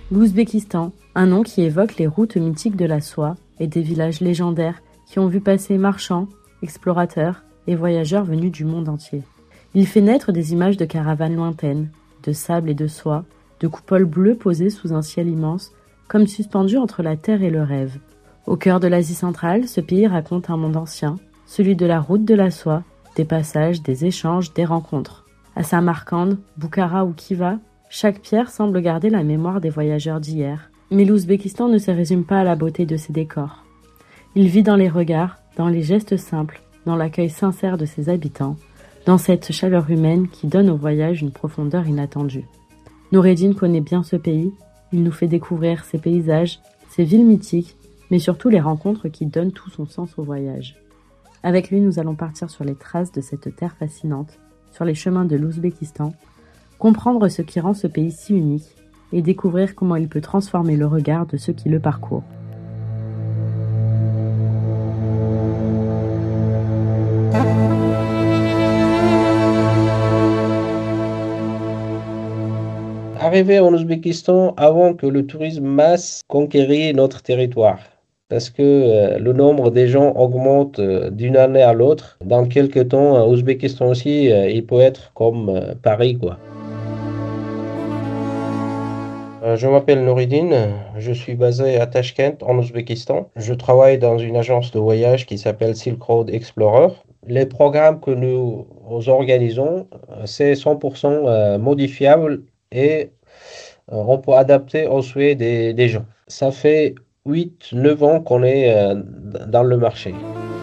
L'Ouzbékistan, un nom qui évoque les routes mythiques de la soie et des villages légendaires qui ont vu passer marchands, explorateurs et voyageurs venus du monde entier. Il fait naître des images de caravanes lointaines, de sable et de soie, de coupoles bleues posées sous un ciel immense, comme suspendues entre la terre et le rêve. Au cœur de l'Asie centrale, ce pays raconte un monde ancien, celui de la route de la soie, des passages, des échanges, des rencontres. À Samarcande, Boukhara ou Khiva, chaque pierre semble garder la mémoire des voyageurs d'hier. Mais l'Ouzbékistan ne se résume pas à la beauté de ses décors. Il vit dans les regards, dans les gestes simples, dans l'accueil sincère de ses habitants, dans cette chaleur humaine qui donne au voyage une profondeur inattendue. Noureddin connaît bien ce pays, il nous fait découvrir ses paysages, ses villes mythiques, mais surtout les rencontres qui donnent tout son sens au voyage. Avec lui, nous allons partir sur les traces de cette terre fascinante, sur les chemins de l'Ouzbékistan, comprendre ce qui rend ce pays si unique et découvrir comment il peut transformer le regard de ceux qui le parcourent. Arrivé en Ouzbékistan avant que le tourisme masse conquérit notre territoire. Parce que le nombre des gens augmente d'une année à l'autre. Dans quelques temps, Ouzbékistan aussi, il peut être comme Paris, quoi. Je m'appelle Noureddin, je suis basé à Tashkent en Ouzbékistan. Je travaille dans une agence de voyage qui s'appelle Silk Road Explorer. Les programmes que nous organisons, c'est 100% modifiable et on peut adapter aux souhaits des gens. Ça fait 8, 9 ans qu'on est dans le marché.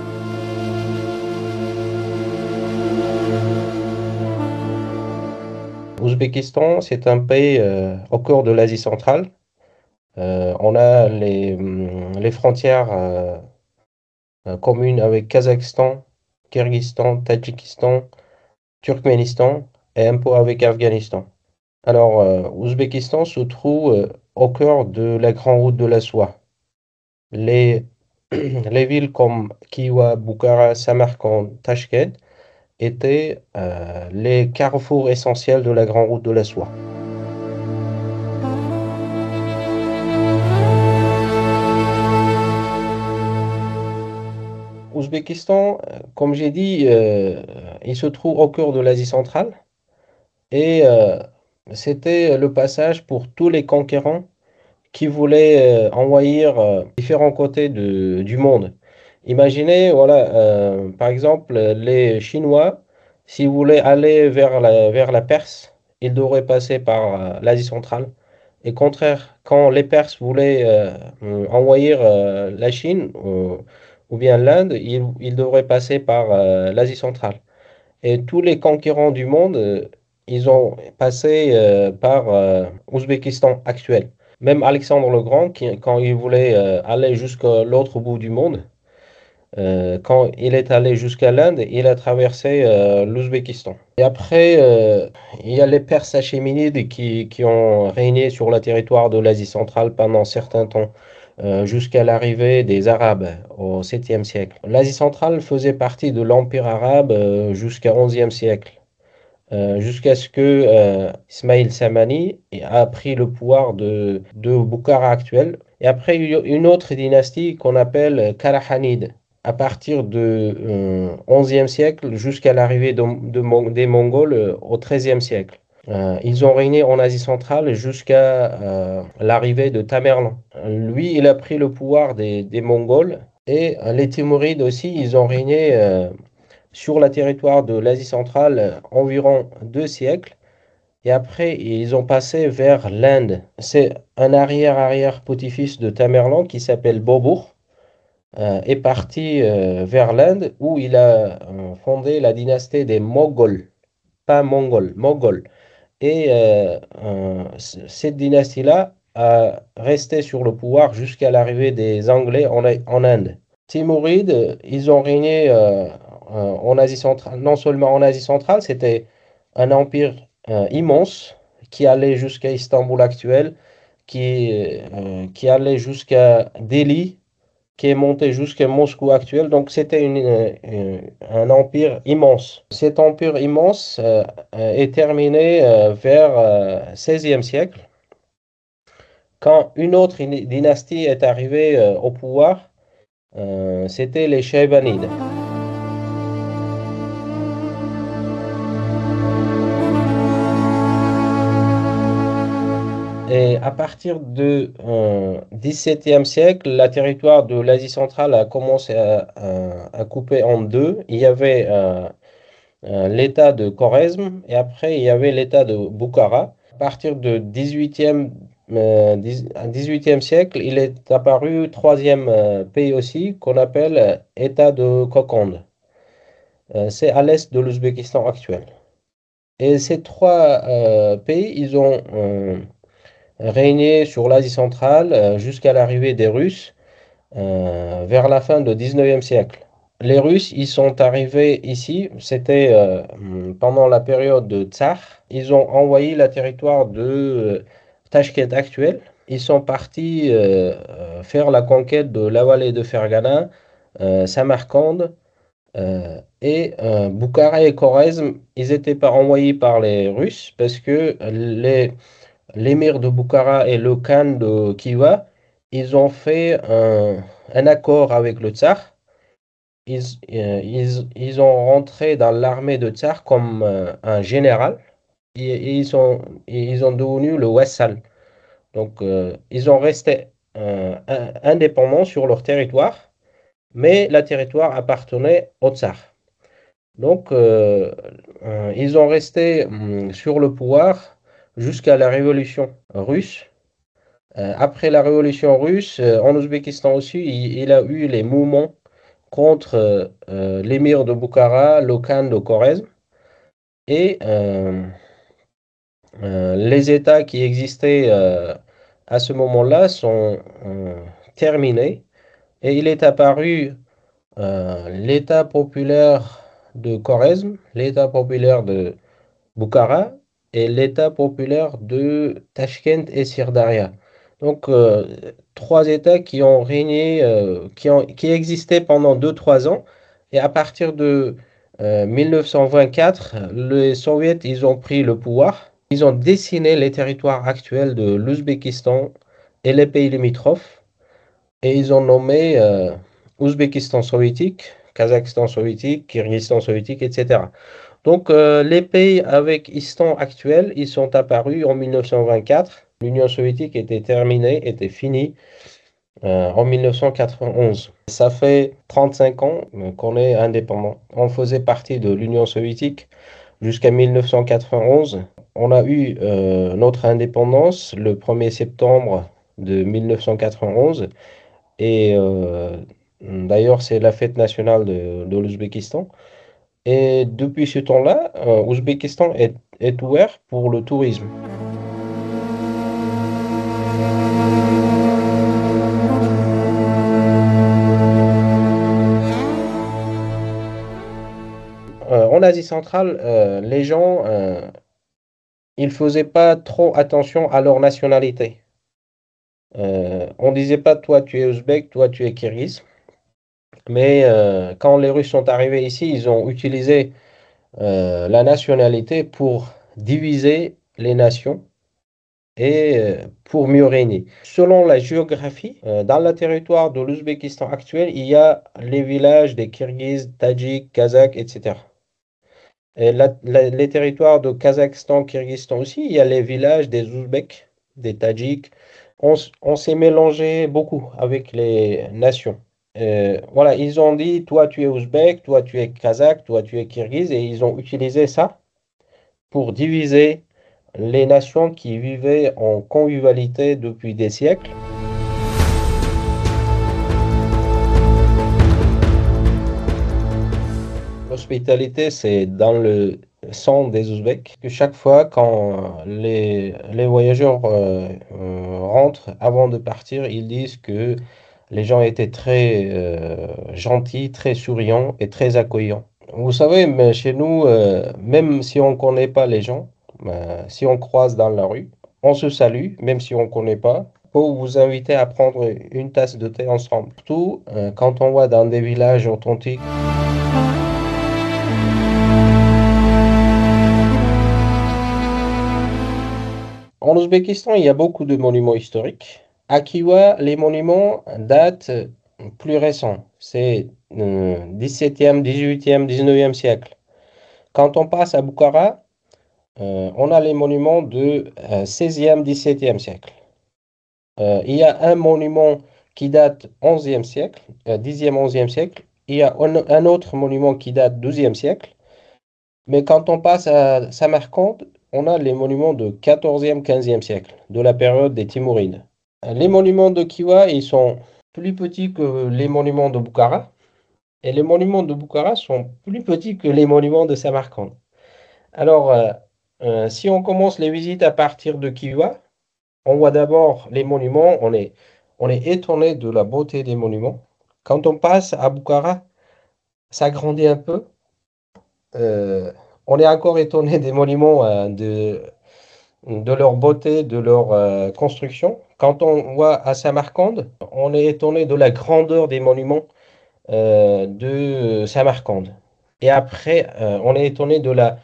Ouzbékistan, c'est un pays au cœur de l'Asie centrale. On a les frontières communes avec Kazakhstan, Kyrgyzstan, Tadjikistan, Turkménistan et un peu avec Afghanistan. Alors, Ouzbékistan se trouve au cœur de la grande route de la soie. Les, les villes comme Khiva, Boukhara, Samarkand, Tashkent étaient les carrefours essentiels de la grande route de la soie. Ouzbékistan, comme j'ai dit, il se trouve au cœur de l'Asie centrale et c'était le passage pour tous les conquérants qui voulaient envahir différents côtés du monde. Imaginez, voilà, par exemple, les Chinois, s'ils voulaient aller vers la Perse, ils devraient passer par l'Asie centrale. Et contraire, quand les Perses voulaient envahir la Chine ou bien l'Inde, ils devraient passer par l'Asie centrale. Et tous les conquérants du monde, ils ont passé par Ouzbékistan actuel. Même Alexandre le Grand, quand il voulait aller jusqu'à l'autre bout du monde, quand il est allé jusqu'à l'Inde, il a traversé l'Ouzbékistan. Et après, il y a les Perses achéménides qui ont régné sur le territoire de l'Asie centrale pendant un certain temps, jusqu'à l'arrivée des Arabes au 7e siècle. L'Asie centrale faisait partie de l'Empire arabe jusqu'au 11e siècle. Jusqu'à ce que Ismail Samani a pris le pouvoir de Boukhara actuel. Et après, il y a une autre dynastie qu'on appelle Karahanide, à partir du 11e siècle jusqu'à l'arrivée des Mongols au 13e siècle. Ils ont régné en Asie centrale jusqu'à l'arrivée de Tamerlan. Lui, il a pris le pouvoir des Mongols et les Timurides aussi, ils ont régné sur le territoire de l'Asie centrale environ 2 siècles. Et après, ils ont passé vers l'Inde. C'est un arrière-petit-fils de Tamerlan qui s'appelle Bobur, est parti vers l'Inde où il a fondé la dynastie des Moghols, pas Mongols, Moghols. Et cette dynastie-là a resté sur le pouvoir jusqu'à l'arrivée des Anglais en Inde. Timurides, ils ont régné en Asie centrale, non seulement en Asie centrale, c'était un empire immense qui allait jusqu'à Istanbul actuel, qui allait jusqu'à Delhi, qui est monté jusqu'à Moscou actuel. Donc c'était un empire immense. Cet empire immense est terminé vers 16e siècle quand une autre dynastie est arrivée au pouvoir, c'était les Chaybanides. Et à partir du XVIIe siècle, le territoire de l'Asie centrale a commencé à couper en deux. Il y avait l'État de Khorezm et après il y avait l'État de Bukhara. À partir du 18e siècle, il est apparu troisième pays aussi qu'on appelle État de Kokand. C'est à l'est de l'Ouzbékistan actuel. Et ces trois pays, ils ont régné sur l'Asie centrale jusqu'à l'arrivée des Russes vers la fin du 19e siècle. Les Russes, ils sont arrivés ici, c'était pendant la période de Tsar. Ils ont envahi le territoire de Tachkent actuel. Ils sont partis faire la conquête de la vallée de Fergana, Samarcande et Bukhara et Khorezm. Ils n'étaient pas envoyés par les Russes parce que l'émir de Bukhara et le khan de Khiva, ils ont fait un accord avec le tsar. Ils ont rentré dans l'armée de tsar comme un général et ils ont devenu le vassal. Donc, ils ont resté indépendants sur leur territoire, mais le territoire appartenait au tsar. Donc, ils ont resté sur le pouvoir jusqu'à la révolution russe. Après la révolution russe, en Ouzbékistan aussi, il a eu les mouvements contre l'émir de Bukhara, le khan de Khorezm, et les États qui existaient à ce moment-là sont terminés, et il est apparu l'État populaire de Khorezm, l'État populaire de Bukhara et l'État populaire de Tachkent et Sirdaria. Donc, trois États qui ont régné, qui existaient pendant 2-3 ans. Et à partir de 1924, les Soviets, ils ont pris le pouvoir. Ils ont dessiné les territoires actuels de l'Ouzbékistan et les pays limitrophes. Et ils ont nommé Ouzbékistan soviétique, Kazakhstan soviétique, Kyrgyzstan soviétique, etc. Donc, les pays avec Istan actuel, ils sont apparus en 1924. L'Union soviétique était terminée, était finie en 1991. Ça fait 35 ans qu'on est indépendant. On faisait partie de l'Union soviétique jusqu'à 1991. On a eu notre indépendance le 1er septembre de 1991. Et d'ailleurs, c'est la fête nationale de l'Ouzbékistan. Et depuis ce temps-là, Ouzbékistan est ouvert pour le tourisme. En Asie centrale, les gens, ils faisaient pas trop attention à leur nationalité. On disait pas toi tu es ouzbek, toi tu es kirghiz. Mais quand les Russes sont arrivés ici, ils ont utilisé la nationalité pour diviser les nations et pour mieux régner. Selon la géographie, dans le territoire de l'Ouzbékistan actuel, il y a les villages des Kirghizes, Tadjiks, Kazakhs, etc. Et les territoires de Kazakhstan, Kyrgyzstan aussi, il y a les villages des Ouzbeks, des Tadjiks. On s'est mélangé beaucoup avec les nations. Voilà, ils ont dit, toi tu es Ouzbek, toi tu es Kazakh, toi tu es Kirghiz, et ils ont utilisé ça pour diviser les nations qui vivaient en convivialité depuis des siècles. L'hospitalité, c'est dans le sang des Ouzbeks. Que chaque fois, quand les voyageurs rentrent, avant de partir, ils disent que les gens étaient très gentils, très souriants et très accueillants. Vous savez, mais chez nous, même si on ne connaît pas les gens, si on croise dans la rue, on se salue, même si on ne connaît pas, pour vous inviter à prendre une tasse de thé ensemble. Surtout quand on va dans des villages authentiques. En Ouzbékistan, il y a beaucoup de monuments historiques. À Khiva, les monuments datent plus récents. C'est 17e, 18e, 19e siècle. Quand on passe à Bukhara, on a les monuments de 16e, 17e siècle. Il y a un monument qui date 11e siècle, 10e, 11e siècle. Il y a un autre monument qui date 12e siècle. Mais quand on passe à Samarcande, on a les monuments de 14e, 15e siècle, de la période des Timourides. Les monuments de Khiva, ils sont plus petits que les monuments de Bukhara. Et les monuments de Bukhara sont plus petits que les monuments de Samarcande. Alors, si on commence les visites à partir de Khiva, on voit d'abord les monuments, on est étonné de la beauté des monuments. Quand on passe à Bukhara, ça grandit un peu. Euh, on est encore étonné des monuments, de leur beauté, de leur construction. Quand on voit à Samarcande, on est étonné de la grandeur des monuments de Samarcande. Et après, on est étonné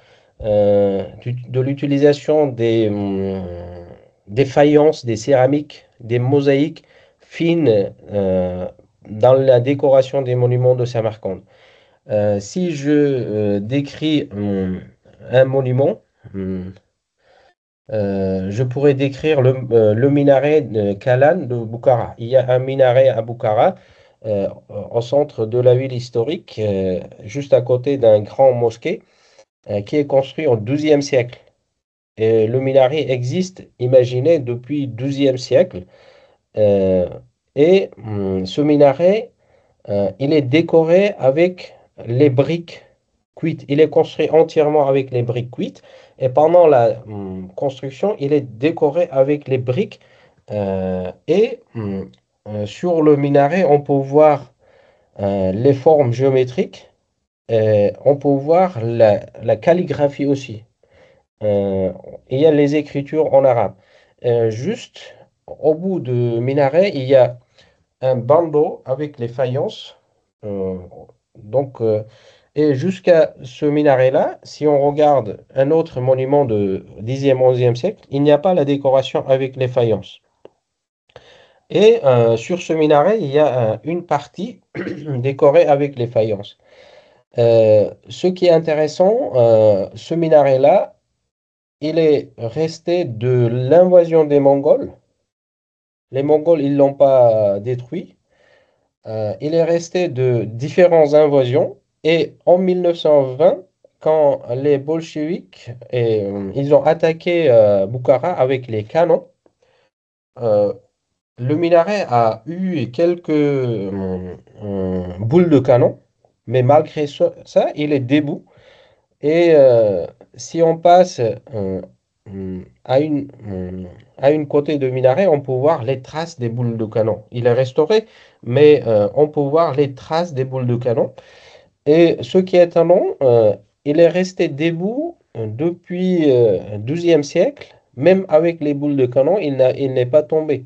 de l'utilisation des faïences, des céramiques, des mosaïques fines dans la décoration des monuments de Samarcande. Si je décris un monument, hum, je pourrais décrire le minaret de Kalan de Bukhara. Il y a un minaret à Bukhara, au centre de la ville historique, juste à côté d'un grand mosquée, qui est construit au XIIe siècle. Et le minaret existe, imaginez, depuis le XIIe siècle. Euh, Ce minaret, il est décoré avec les briques cuites. Il est construit entièrement avec les briques cuites. Et pendant la construction, il est décoré avec les briques. Sur le minaret, on peut voir les formes géométriques. On peut voir la calligraphie aussi. Euh, il y a les écritures en arabe. Juste au bout du minaret, il y a un bandeau avec les faïences. Euh, donc, et jusqu'à ce minaret-là, si on regarde un autre monument de 10e, 11e siècle, il n'y a pas la décoration avec les faïences. Et sur ce minaret, il y a une partie décorée avec les faïences. Ce qui est intéressant, ce minaret-là, il est resté de l'invasion des Mongols. Les Mongols, ils ne l'ont pas détruit. Il est resté de différentes invasions et en 1920, quand les bolcheviks ils ont attaqué Bukhara avec les canons, euh, le minaret a eu quelques boules de canon, mais malgré ça, il est debout. Et si on passe à une côté de minaret, on peut voir les traces des boules de canon. Il est restauré, mais on peut voir les traces des boules de canon. Et ce qui est étonnant, il est resté debout depuis le XIIe siècle. Même avec les boules de canon, il n'est pas tombé.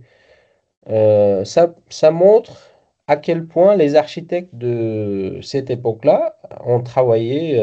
Ça montre à quel point les architectes de cette époque-là ont travaillé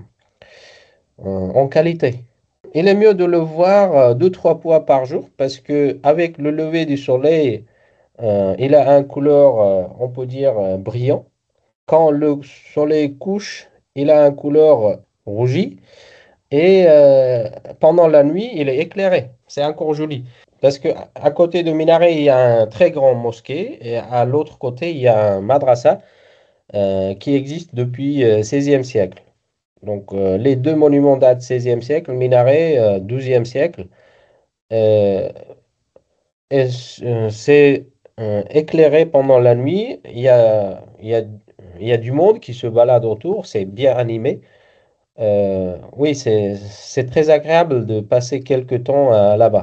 en qualité. Il est mieux de le voir deux, trois fois par jour parce que avec le lever du soleil, il a un couleur, on peut dire, brillant. Quand le soleil couche, il a un couleur rougie. Et pendant la nuit, il est éclairé. C'est encore joli. Parce que à côté de Minaret, il y a un très grand mosquée. Et à l'autre côté, il y a un madrasa qui existe depuis le 16e siècle. Donc, les deux monuments datent du 16e siècle, le minaret 12e siècle. Euh, c'est éclairé pendant la nuit. Il y a du monde qui se balade autour. C'est bien animé. Oui, c'est très agréable de passer quelques temps là-bas.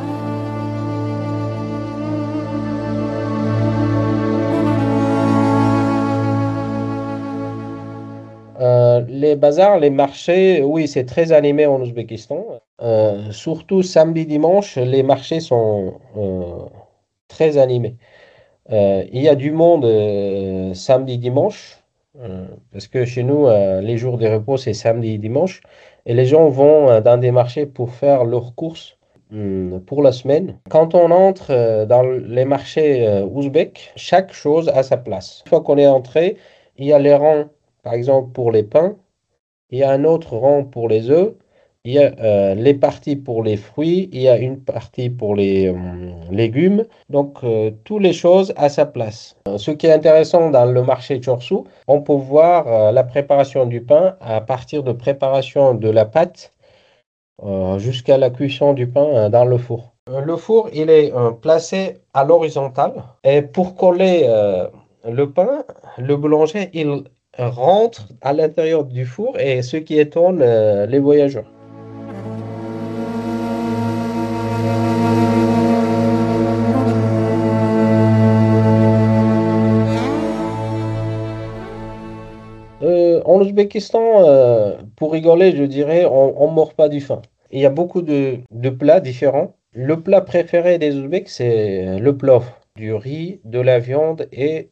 Les bazars, les marchés, oui, c'est très animé en Ouzbékistan. Surtout samedi, dimanche, les marchés sont très animés. Il y a du monde samedi, dimanche, parce que chez nous, les jours de repos, c'est samedi et dimanche. Et les gens vont dans des marchés pour faire leurs courses. pour la semaine. Quand on entre dans les marchés ouzbeks, chaque chose a sa place. Une fois qu'on est entré, il y a les rangs, par exemple pour les pains, il y a un autre rang pour les œufs, il y a les parties pour les fruits, il y a une partie pour les légumes. Donc, toutes les choses à sa place. Ce qui est intéressant dans le marché Chorsu, on peut voir la préparation du pain à partir de préparation de la pâte jusqu'à la cuisson du pain dans le four. Le four, il est placé à l'horizontale et pour coller le pain, le boulanger, il rentre à l'intérieur du four et ce qui étonne les voyageurs. En Ouzbékistan, pour rigoler, je dirais, on mord pas du faim. Il y a beaucoup de plats différents. Le plat préféré des Ouzbeks, c'est le plov, du riz, de la viande et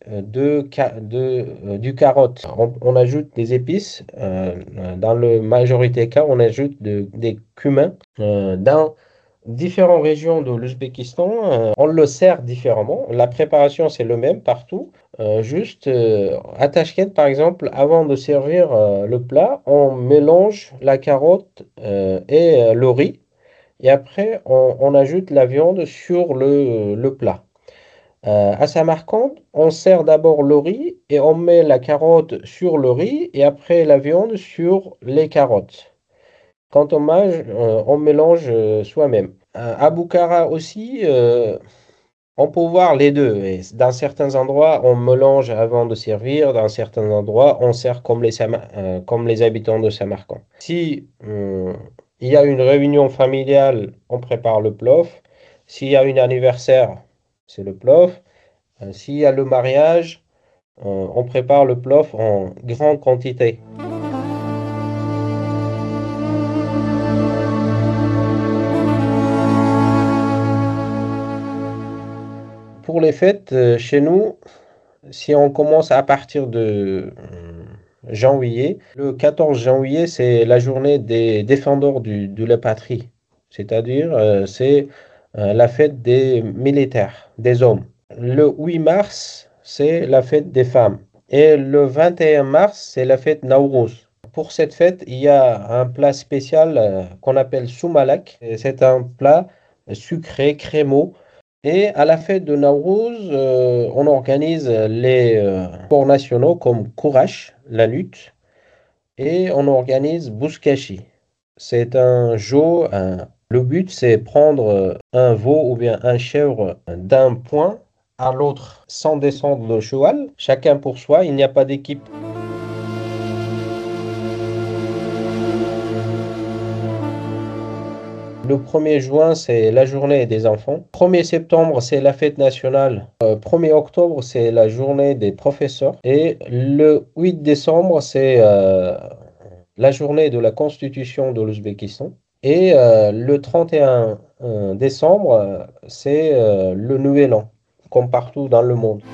du carotte. On ajoute des épices. Dans la majorité des cas, on ajoute des cumins. Dans différentes régions de l'Ouzbékistan, on le sert différemment. La préparation, c'est le même partout. Juste à Tachkent, par exemple, avant de servir le plat, on mélange la carotte et le riz. Et après, on ajoute la viande sur le plat. À Samarcande, on sert d'abord le riz et on met la carotte sur le riz et après la viande sur les carottes. Quand on mange, on mélange soi-même. À Bukhara aussi, on peut voir les deux. Et dans certains endroits, on mélange avant de servir. Dans certains endroits, on sert comme les habitants de Samarcande. Si il y a une réunion familiale, on prépare le plov. S'il y a un anniversaire, c'est le plov. S'il y a le mariage, on prépare le plov en grande quantité. Pour les fêtes, chez nous, si on commence à partir de janvier, le 14 janvier, c'est la journée des défendeurs de la patrie. C'est-à-dire, c'est la fête des militaires, des hommes. Le 8 mars, c'est la fête des femmes. Et le 21 mars, c'est la fête Nowruz. Pour cette fête, il y a un plat spécial qu'on appelle soumalak. Et c'est un plat sucré, crémeux. Et à la fête de Nowruz, on organise les sports nationaux comme Courage, la lutte, et on organise Bouskashi. C'est un jeu. Le but, c'est prendre un veau ou bien un chèvre d'un point à l'autre sans descendre le cheval, chacun pour soi, il n'y a pas d'équipe. Le 1er juin, c'est la journée des enfants. 1er septembre, c'est la fête nationale. 1er octobre, c'est la journée des professeurs. Et le 8 décembre, c'est la journée de la Constitution de l'Ouzbékistan. Et le 31 décembre, c'est le Nouvel An, comme partout dans le monde.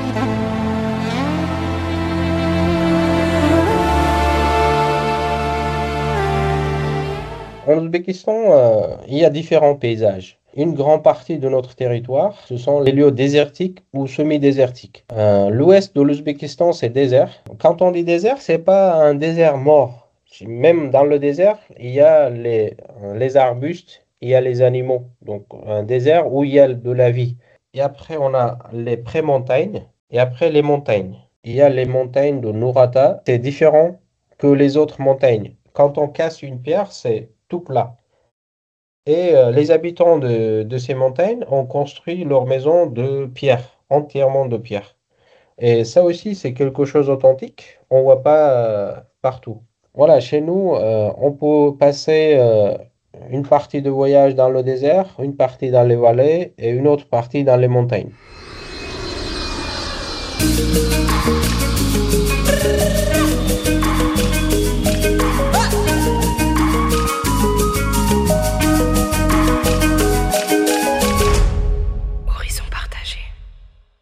En Ouzbékistan, il y a différents paysages. Une grande partie de notre territoire, ce sont les lieux désertiques ou semi-désertiques. L'ouest de l'Ouzbékistan, c'est désert. Quand on dit désert, c'est pas un désert mort. Même dans le désert, il y a les arbustes, il y a les animaux. Donc un désert où il y a de la vie. Et après, on a les pré-montagnes et après les montagnes. Il y a les montagnes de Nourata. C'est différent que les autres montagnes. Quand on casse une pierre, c'est tout plat. Et les habitants de ces montagnes ont construit leur maison de pierre, entièrement de pierre. Et ça aussi, c'est quelque chose d'authentique. On ne voit pas partout. Voilà, chez nous, on peut passer une partie de voyage dans le désert, une partie dans les vallées et une autre partie dans les montagnes.